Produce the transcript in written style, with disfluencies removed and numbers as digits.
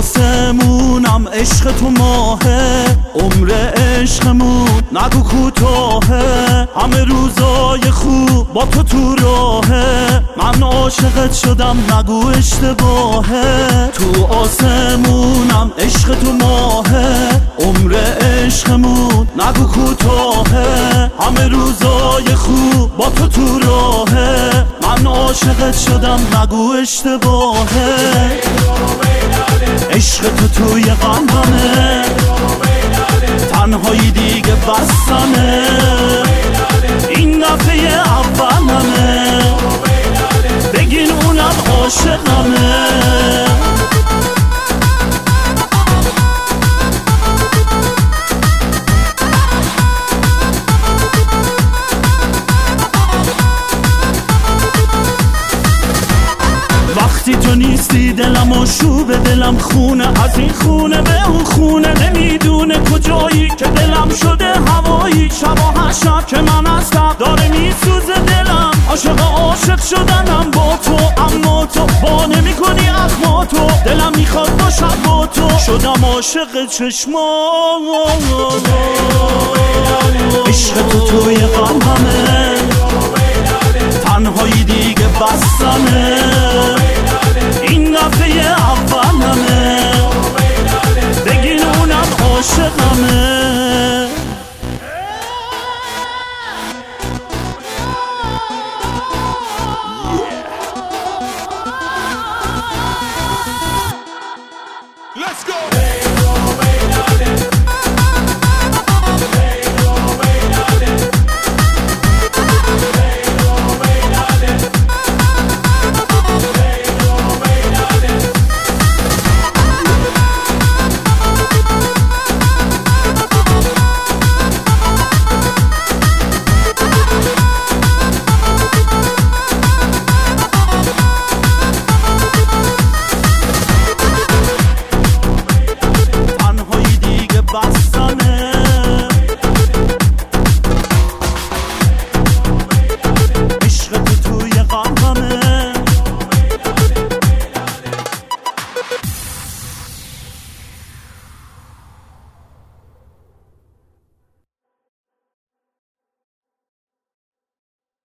آسمونم عشق تو ماهه، عمر عشقمون نگو کوتاهه، همه روزای خوب با تو راهه، من عاشقت شدم نگو اشتباهه. تو آسمونم عشق تو ماهه، عمر عشقمون نگو کوتاهه، همه روزای خوب با تو راهه، من عاشقت شدم نگو اشتباهه. عشق تو توی قلبمه، تنهایی دیگه بسمه، این دفعه اولمه، بگین اونم عاشقمه. وقتی تو نیستی دلم آشوبه، دلم خونه، از این خونه به اون خونه، نمیدونه کجایی که دلم شده هوایی. شب و هر شب که من هستم داره میسوزه دلم، عاشق شدنم با تو، اما تو با نمی کنی اخماتو، دلم میخواد باشم با تو، شدم عاشق چشمات. عشق تو توی قلبمه، تنهایی دیگه بستمه،